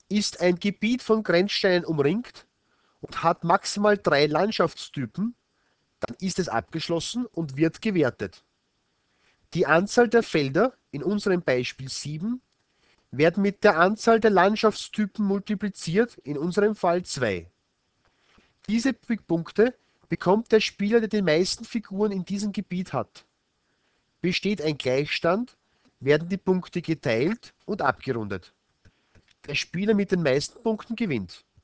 Ist ein Gebiet von Grenzsteinen umringt und hat maximal 3 Landschaftstypen, dann ist es abgeschlossen und wird gewertet. Die Anzahl der Felder, in unserem Beispiel 7, werden mit der Anzahl der Landschaftstypen multipliziert, in unserem Fall 2. Diese Punkte bekommt der Spieler, der die meisten Figuren in diesem Gebiet hat. Besteht ein Gleichstand, werden die Punkte geteilt und abgerundet. Der Spieler mit den meisten Punkten gewinnt.